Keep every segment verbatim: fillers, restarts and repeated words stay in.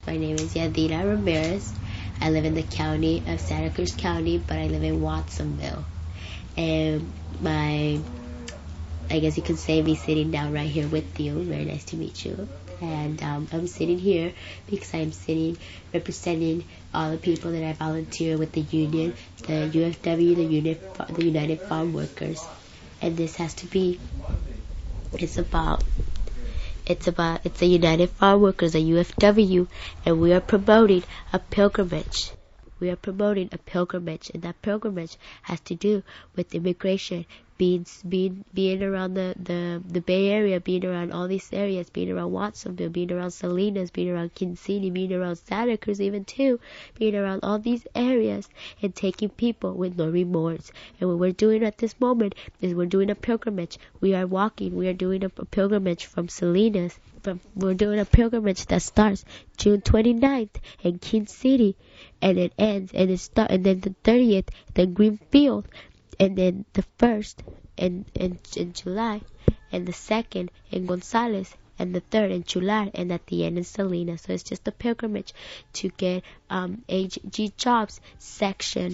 My name is Yadira Ramirez. I live in the county of Santa Cruz County, but I live in Watsonville. And my, I guess you could say me sitting down right here with you. Very nice to meet you. And um, I'm sitting here because I'm sitting representing all the people that I volunteer with the union, the U F W, the, Uni- the United Farm Workers. And this has to be, it's about, it's about, it's the United Farm Workers, the U F W, and we are promoting a pilgrimage. We are promoting a pilgrimage, and that pilgrimage has to do with immigration, being being being around the, the, the Bay Area, being around all these areas, being around Watsonville, being around Salinas, being around Kissimmee, being around Santa Cruz even too, being around all these areas and taking people with no remorse. And what we're doing at this moment is we're doing a pilgrimage. We are walking. We are doing a, a pilgrimage from Salinas. From, we're doing a pilgrimage that starts June twenty-ninth in King City, and it ends, and it start, and then the thirtieth, then Greenfield, and then the first in, in in July, and the second in Gonzales, and the third in July, and at the end in Salinas. So it's just a pilgrimage to get um H G jobs section.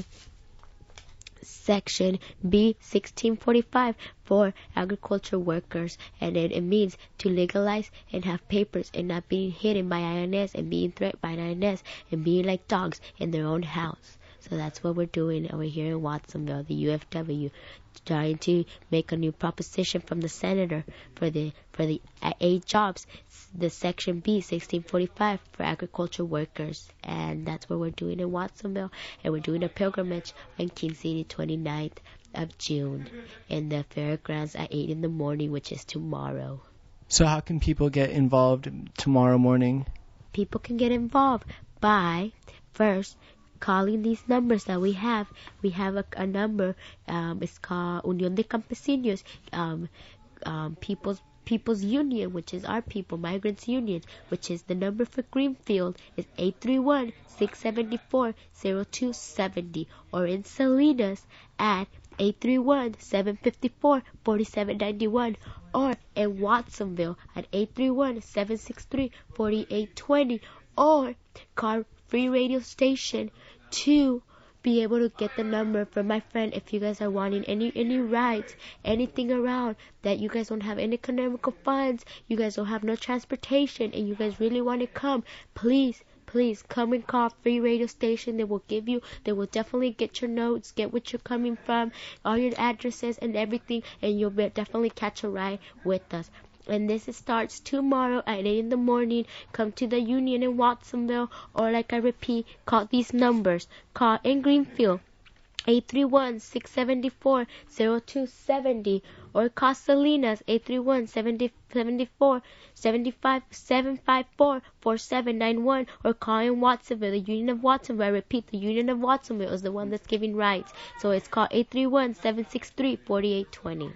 Section B sixteen forty-five for agriculture workers, and it, it means to legalize and have papers and not being hidden by I N S and being threatened by I N S and being like dogs in their own house. So that's what we're doing over here in Watsonville, the U F W, trying to make a new proposition from the senator for the for the eight jobs, the Section B sixteen forty-five for agriculture workers, and that's what we're doing in Watsonville, and we're doing a pilgrimage on King City twenty-ninth of June in the fairgrounds at eight in the morning, which is tomorrow. So how can people get involved tomorrow morning? People can get involved by first calling these numbers that we have. We have a, a number. Um, it's called Unión de Campesinos, um, um, People's People's Union, which is our people, Migrants Union, which is the number for Greenfield is eight three one, six seven four, zero two seven zero, or in Salinas at eight three one, seven five four, four seven nine one, or in Watsonville at eight three one, seven six three, four eight two zero, or call free radio station to be able to get the number for my friend if you guys are wanting any any rides, anything around that you guys don't have any economical funds, you guys don't have no transportation, and you guys really want to come. Please, please come and call free radio station. They will give you, they will definitely get your notes, get what you're coming from, all your addresses and everything, and you'll be, definitely catch a ride with us. And this starts tomorrow at eight in the morning. Come to the Union in Watsonville, or like I repeat, call these numbers. Call in Greenfield, eight three one, six seven four, zero two seven zero, or call Salinas, eight three one, seven four, seven five, seven five four, four seven nine one, or call in Watsonville, the Union of Watsonville. I repeat, the Union of Watsonville is the one that's giving rights. So it's called eight three one, seven six three, four eight two zero.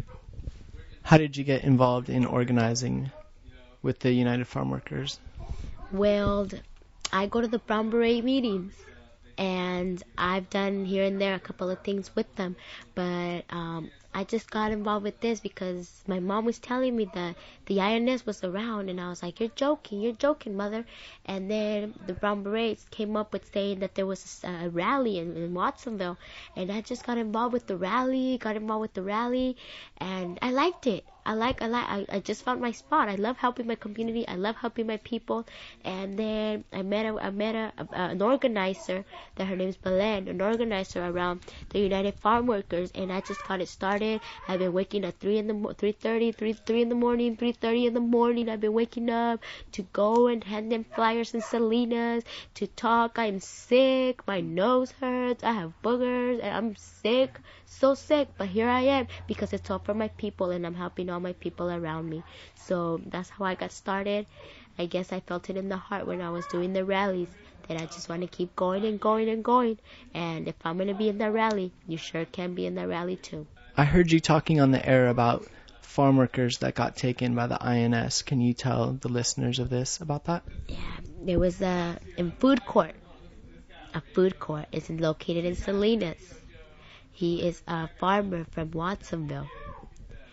How did you get involved in organizing with the United Farm Workers? Well, I go to the Brown Beret meetings, and I've done here and there a couple of things with them, but um, I just got involved with this because my mom was telling me that the I N S was around, and I was like, you're joking, you're joking, mother. And then the Brown Berets came up with saying that there was a, a rally in, in Watsonville, and I just got involved with the rally, got involved with the rally, and I liked it. I like, I like, I, I just found my spot. I love helping my community. I love helping my people. And then I met a, I met a, a, an organizer that her name is Belen, an organizer around the United Farm Workers, and I just got it started. I've been waking at three in the three thirty, three three in the morning, three thirty in the morning. I've been waking up to go and hand them flyers in Salinas to talk. I'm sick. My nose hurts. I have boogers, and I'm sick, so sick. But here I am because it's all for my people, and I'm helping all my people around me. So that's how I got started. I guess I felt it in the heart when I was doing the rallies that I just want to keep going and going and going. And if I'm going to be in the rally, you sure can be in the rally too. I heard you talking on the air about farm workers that got taken by the I N S. Can you tell the listeners of this about that? Yeah, there was a in food court. A food court is located in Salinas. He is a farmer from Watsonville,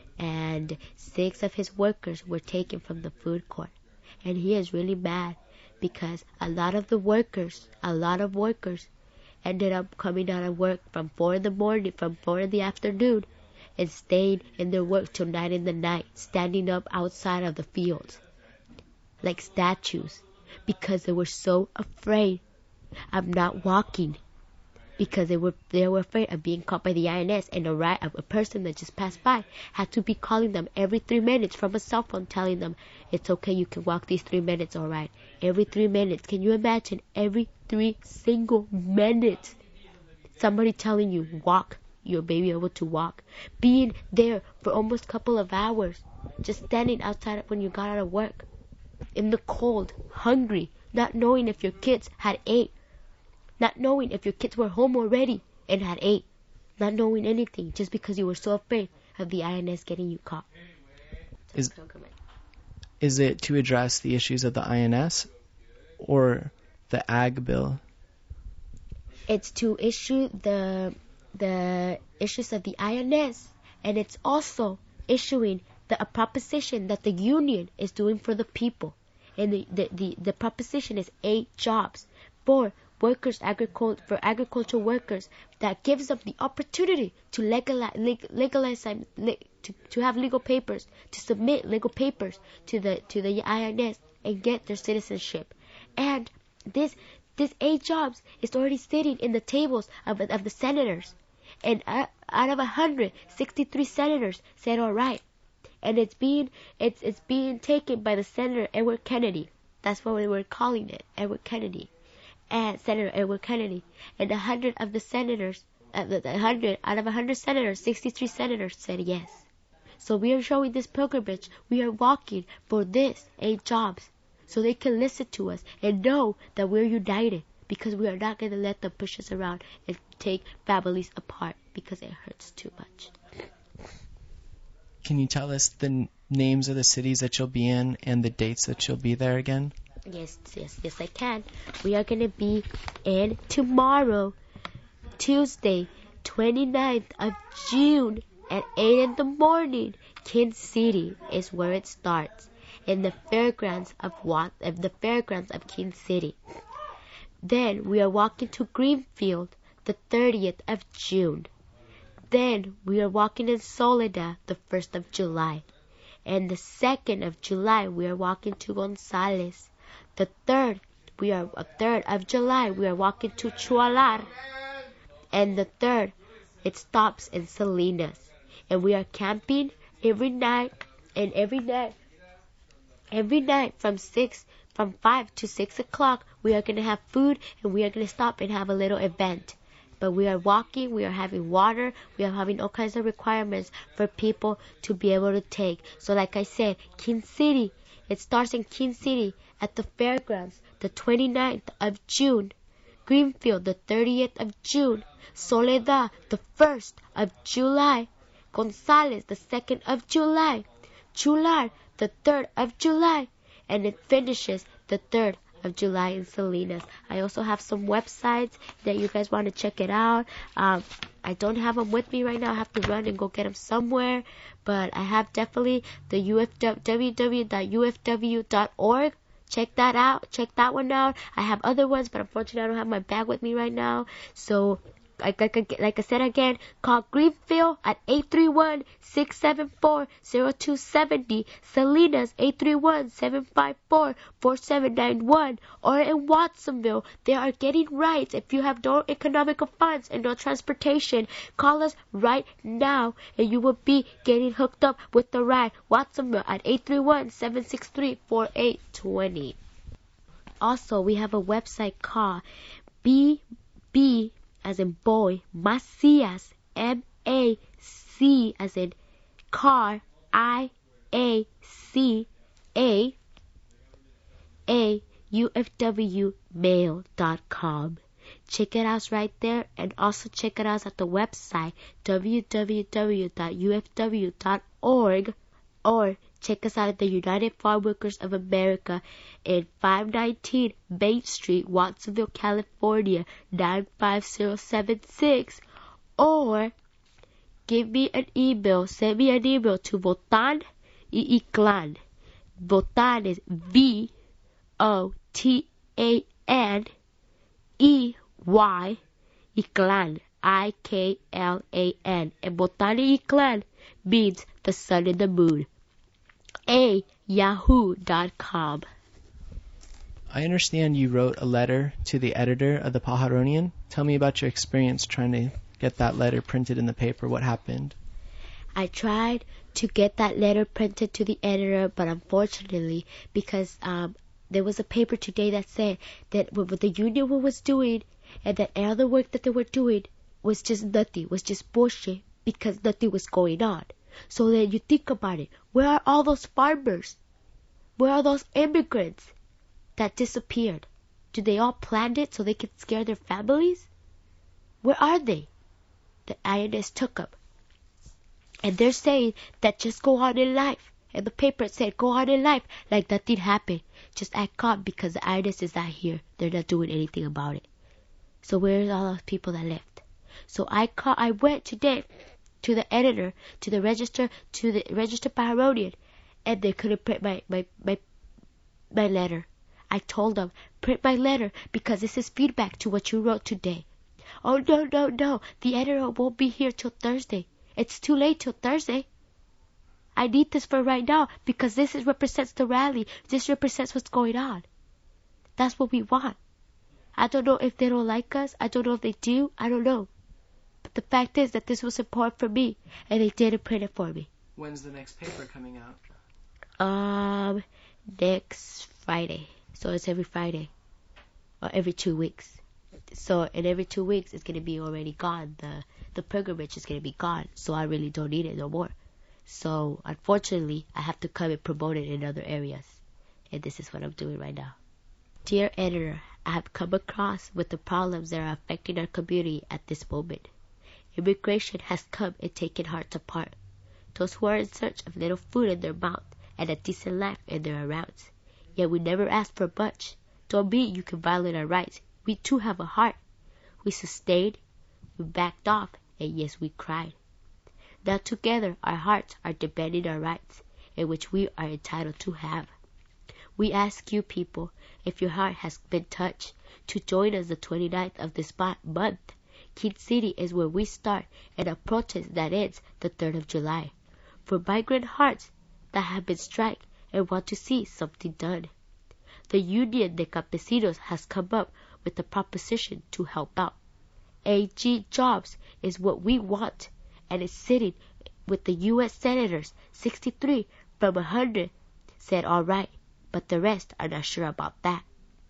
and six of his workers were taken from the food court, and he is really mad because a lot of the workers, a lot of workers ended up coming out of work from four in the morning, from four in the afternoon, and staying in their work till nine in the night, standing up outside of the fields like statues because they were so afraid of not walking, because they were they were afraid of being caught by the I N S, and a, right, a person that just passed by had to be calling them every three minutes from a cell phone, telling them it's okay, you can walk these three minutes, all right. Every three minutes. Can you imagine? Every three single minutes, somebody telling you walk, your baby able to walk, being there for almost a couple of hours, just standing outside when you got out of work, in the cold, hungry, not knowing if your kids had ate. Not knowing if your kids were home already and had ate. Not knowing anything just because you were so afraid of the I N S getting you caught. Is, is it to address the issues of the I N S or the Ag Bill? It's to issue the the issues of the I N S, and it's also issuing the a proposition that the union is doing for the people. And the, the, the, the proposition is eight jobs for workers, agricult for agricultural workers, that gives them the opportunity to legalize, legalize to, to have legal papers, to submit legal papers to the to the I N S and get their citizenship. And this this eight jobs is already sitting in the tables of of the senators, and uh, out of one hundred sixty-three senators said all right, and it's being it's it's being taken by the Senator Edward Kennedy. That's what we were calling it, Edward Kennedy. And Senator Edward Kennedy, and a hundred of the senators, uh, a hundred out of a hundred senators, sixty-three senators said yes. So we are showing this pilgrimage. We are walking for this eight jobs, so they can listen to us and know that we're united, because we are not going to let them push us around and take families apart, because it hurts too much. Can you tell us the n- names of the cities that you'll be in and the dates that you'll be there again? Yes, yes, yes, I can. We are going to be in tomorrow, Tuesday, twenty-ninth of June, at eight in the morning. Kansas City is where it starts, in the fairgrounds of Wat- of the fairgrounds of Kansas City. Then we are walking to Greenfield, the thirtieth of June. Then we are walking in Soledad, the first of July. And the second of July, we are walking to Gonzales. The third, we are a third of July, we are walking to Chualar, and the third, it stops in Salinas, and we are camping every night, and every night, every night from six, from five to six o'clock, we are gonna have food, and we are gonna stop and have a little event. But we are walking, we are having water, we are having all kinds of requirements for people to be able to take. So like I said, Kansas City, it starts in Kansas City at the fairgrounds, the twenty-ninth of June. Greenfield, the thirtieth of June. Soledad, the first of July. Gonzales, the second of July. Chular, the third of July. And it finishes the third of July in Salinas. I also have some websites that you guys want to check it out. Um, I don't have them with me right now. I have to run and go get them somewhere. But I have definitely the U F W, w w w dot u f w dot org. Check that out. Check that one out. I have other ones, but unfortunately I don't have my bag with me right now. So, like, like, like I said again, call Greenfield at eight three one, six seven four, zero two seven zero. Salinas, eight three one, seven five four, four seven nine one. Or in Watsonville, they are getting rides. If you have no economical funds and no transportation, call us right now and you will be getting hooked up with the ride. Watsonville at eight three one, seven six three, four eight two zero. Also, we have a website called B B as in boy, Macias, M A C as in car, I A C A, A U F W mail dot com. Check it out right there, and also check it out at the website w w w dot u f w dot org, or check us out at the United Farm Workers of America in five nineteen Main Street, Watsonville, California, nine five zero seven six. Or give me an email, send me an email to Votan y Iclan. Votan is V O T A N E Y, Iklan, I K L A N. And Botani Iklan means the sun and the moon. A yahoo dot com. I understand you wrote a letter to the editor of the Pajaronian. Tell me about your experience trying to get that letter printed in the paper. What happened? I tried to get that letter printed to the editor, but unfortunately, because um, there was a paper today that said that what the union was doing and that all the work that they were doing was just nothing, was just bullshit, because nothing was going on. So then you think about it. Where are all those farmers? Where are those immigrants that disappeared? Do they all plan it so they could scare their families? Where are they? The I N S took them. And they're saying that just go on in life. And the paper said go on in life like nothing happened. Just act calm because the I N S is not here. They're not doing anything about it. So where's all those people that left? So I call, I went today to the editor, to the register, to the register Pajaronian, and they couldn't print my, my, my, my letter. I told them, print my letter because this is feedback to what you wrote today. Oh, no, no, no. The editor won't be here till Thursday. It's too late till Thursday. I need this for right now because this is, represents the rally. This represents what's going on. That's what we want. I don't know if they don't like us. I don't know if they do. I don't know. But the fact is that this was important for me, and they didn't print it for me. When's the next paper coming out? Um, next Friday. So it's every Friday. Or every two weeks. So in every two weeks, it's going to be already gone. The the pilgrimage is going to be gone. So I really don't need it no more. So unfortunately, I have to come and promote it in other areas. And this is what I'm doing right now. Dear editor, I have come across with the problems that are affecting our community at this moment. Immigration has come and taken hearts apart. Those who are in search of little food in their mouth and a decent life in their arounds. Yet we never ask for much. Don't mean you can violate our rights. We too have a heart. We sustained, we backed off, and yes, we cried. Now together our hearts are demanding our rights, in which we are entitled to have. We ask you people, if your heart has been touched, to join us the twenty-ninth of this month. King City is where we start, and a protest that ends the third of July. For migrant hearts that have been struck and want to see something done. The Union de Campesinos has come up with a proposition to help out. A G jobs is what we want, and it's sitting with the U S Senators. sixty-three from one hundred said all right, but the rest are not sure about that.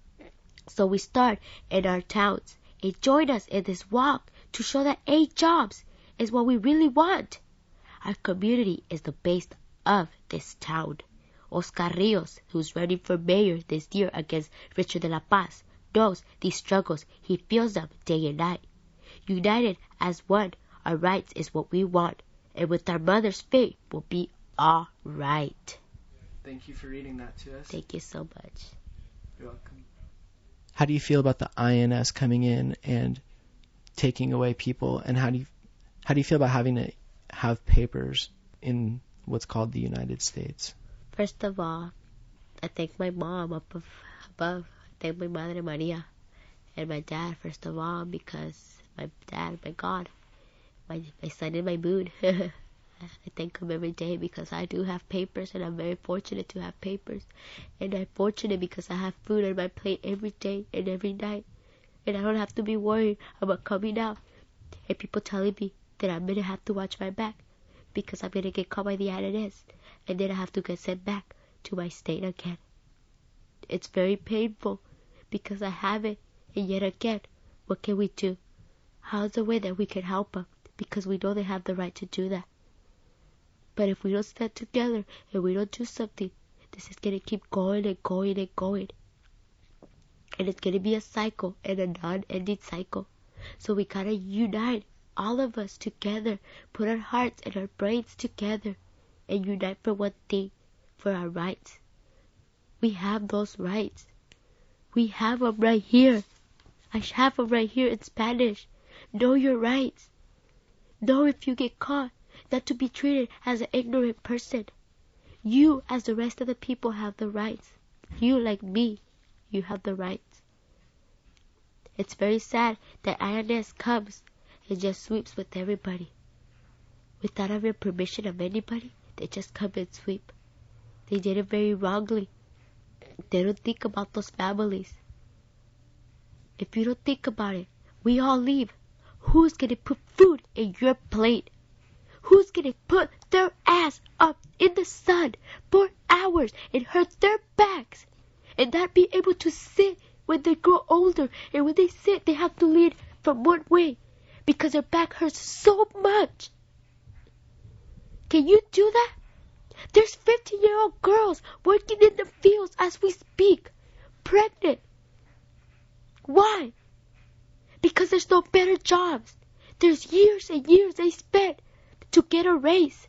So we start in our towns and join us in this walk to show that eight jobs is what we really want. Our community is the base of this town. Oscar Rios, who's running for mayor this year against Richard de la Paz, knows these struggles. He feels them day and night. United as one, our rights is what we want, and with our mother's faith, we'll be all right. Thank you for reading that to us. Thank you so much. You're welcome. How do you feel about the I N S coming in and taking away people, and how do you how do you feel about having to have papers in what's called the United States? First of all, I thank my mom up above. I thank my Madre Maria and my dad, first of all, because my dad, my God, my, my son and my moon. I thank him every day because I do have papers, and I'm very fortunate to have papers. And I'm fortunate because I have food on my plate every day and every night. And I don't have to be worried about coming out and people telling me that I'm going to have to watch my back because I'm going to get caught by the I N S. And then I have to get sent back to my state again. It's very painful because I have it, and yet again, what can we do? How's the way that we can help them? Because we know they have the right to do that. But if we don't stand together and we don't do something, this is going to keep going and going and going. And it's going to be a cycle and a non-ending cycle. So we gotta unite, all of us together, put our hearts and our brains together, and unite for one thing, for our rights. We have those rights. We have them right here. I have them right here in Spanish. Know your rights. Know if you get caught, not to be treated as an ignorant person. You, as the rest of the people, have the rights. You, like me, You have the rights. It's very sad that I N S comes and just sweeps with everybody. Without having permission of anybody, they just come and sweep. They did it very wrongly. They don't think about those families. If you don't think about it, we all leave. Who's gonna put food in your plate? Who's gonna put their ass up in the sun for hours and hurt their backs and not be able to sit when they grow older? And when they sit, they have to lean from one way because their back hurts so much. Can you do that? There's fifteen-year-old girls working in the fields as we speak, pregnant. Why? Because there's no better jobs. There's years and years they spent to get a raise.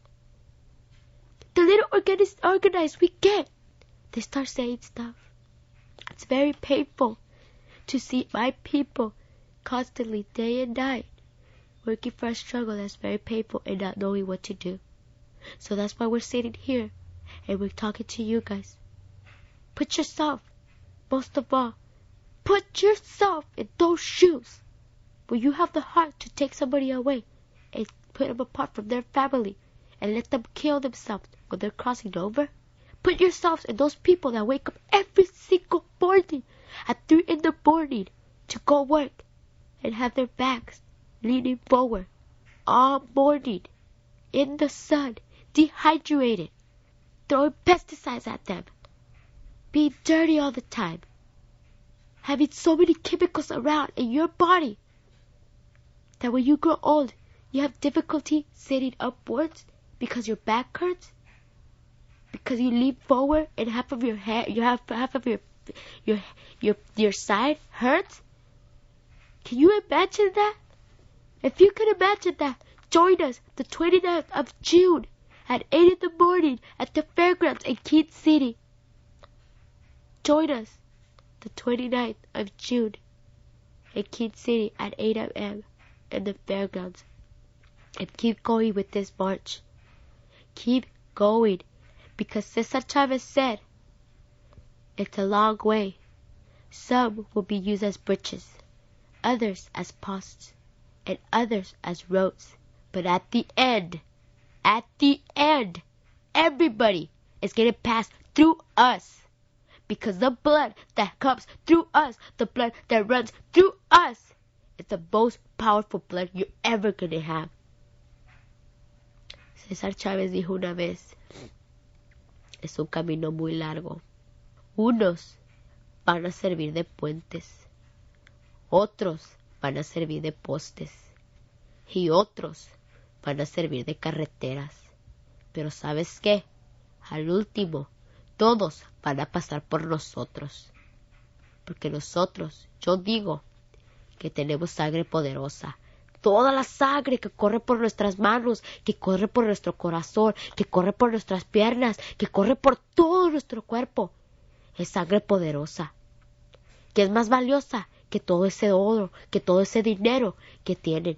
The little organized, organized we get, they start saying stuff. It's very painful to see my people constantly, day and night, working for a struggle that's very painful and not knowing what to do. So that's why we're sitting here and we're talking to you guys. Put yourself, most of all, put yourself in those shoes where you have the heart to take somebody away and put them apart from their family and let them kill themselves when they're crossing over. Put yourselves in those people that wake up every single morning at three in the morning to go work and have their backs leaning forward all morning in the sun, dehydrated, throwing pesticides at them, being dirty all the time, having so many chemicals around in your body that when you grow old, you have difficulty sitting upwards because your back hurts, because you lean forward and half of your hair, you have half of your your your your side hurts. Can you imagine that? If you can imagine that, join us the twenty-ninth of June at eight in the morning at the fairgrounds in Keene City. Join us the twenty-ninth of June in Keene City at eight a.m. in the fairgrounds. And keep going with this march. Keep going. Because Cesar Chavez said, it's a long way. Some will be used as bridges, others as posts, and others as roads. But at the end, at the end, everybody is going to pass through us. Because the blood that comes through us, the blood that runs through us, is the most powerful blood you're ever going to have. Cesar Chavez dijo una vez, es un camino muy largo. Unos van a servir de puentes, otros van a servir de postes, y otros van a servir de carreteras. Pero ¿sabes qué? Al último, todos van a pasar por nosotros. Porque nosotros, yo digo, que tenemos sangre poderosa. Toda la sangre que corre por nuestras manos, que corre por nuestro corazón, que corre por nuestras piernas, que corre por todo nuestro cuerpo, es sangre poderosa, que es más valiosa que todo ese oro, que todo ese dinero que tienen.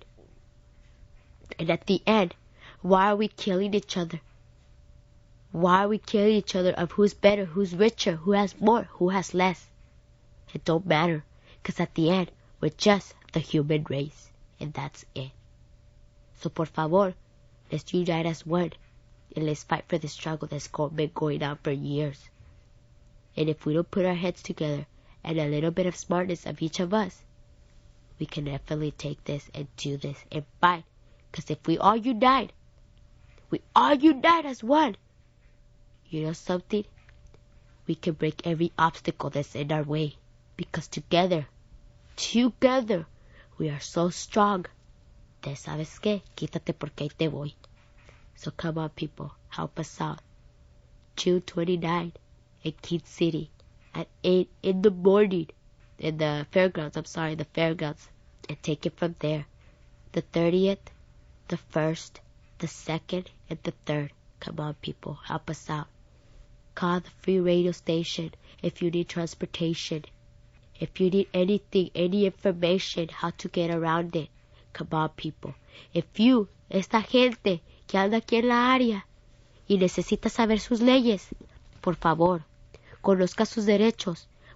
And at the end, why are we killing each other? Why are we killing each other of who's better, who's richer, who has more, who has less? It don't matter, because at the end, we're just the human race. And that's it. So por favor, let's unite as one. And let's fight for the struggle that's been going on for years. And if we don't put our heads together and a little bit of smartness of each of us, we can definitely take this and do this and fight. Because if we all unite, we all unite as one. You know something? We can break every obstacle that's in our way. Because together, together, we are so strong. Te sabes qué? Quítate porque ahí te voy. So come on, people. Help us out. June twenty-ninth in Keene City at eight in the morning. In the fairgrounds. I'm sorry, the fairgrounds. And take it from there. The thirtieth, the first, the second, and the third. Come on, people. Help us out. Call the free radio station if you need transportation. If you need anything, any information, how to get around it, come on, people. If you, esta gente que anda aquí en la área y necesita saber sus leyes, por favor, conozca sus derechos,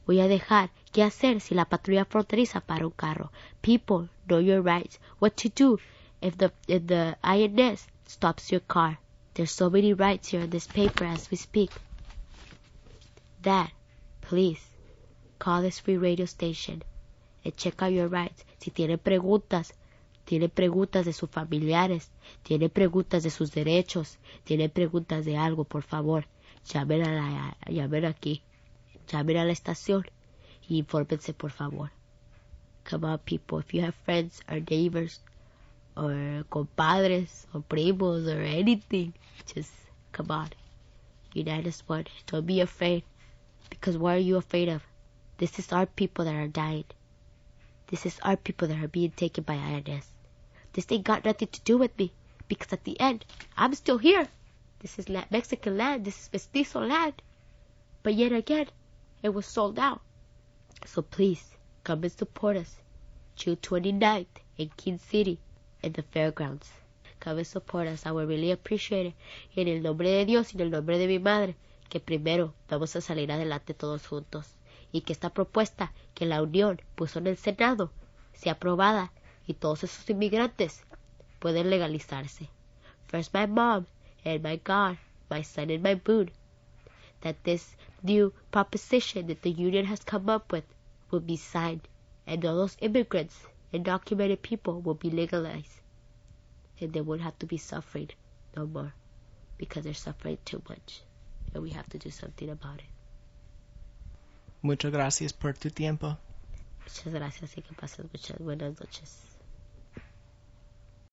Voy a dejar qué hacer si la patrulla fronteriza para un carro. People, know your rights. What to do if the if the I N S stops your car. There's so many rights here in this paper as we speak. Dad, please, call this free radio station and check out your rights. Si tiene preguntas, tiene preguntas de sus familiares, tiene preguntas de sus derechos, tiene preguntas de algo, por favor, llamen, a la, llamen aquí, llamen a la estación y infórmense, por favor. Come on, people, if you have friends or neighbors or compadres or primos or anything, just come on, unite as one. Don't be afraid, because what are you afraid of? This is our people that are dying. This is our people that are being taken by I N S. This ain't got nothing to do with me, because at the end, I'm still here. This is la- Mexican land. This is mestizo land. But yet again, it was sold out. So please, come and support us. June twenty-ninth in King City, in the fairgrounds. Come and support us. I would really appreciate it. Y en el nombre de Dios y en el nombre de mi madre, que primero vamos a salir adelante todos juntos. Y que esta propuesta que la Unión puso en el Senado sea aprobada y todos esos inmigrantes pueden legalizarse. First my mom and my God, my son and my boon, that this new proposition that the union has come up with will be signed, and all those immigrants and documented people will be legalized, and they won't have to be suffering no more, because they're suffering too much, and we have to do something about it. Muchas gracias por tu tiempo. Muchas gracias y que pases muchas buenas noches.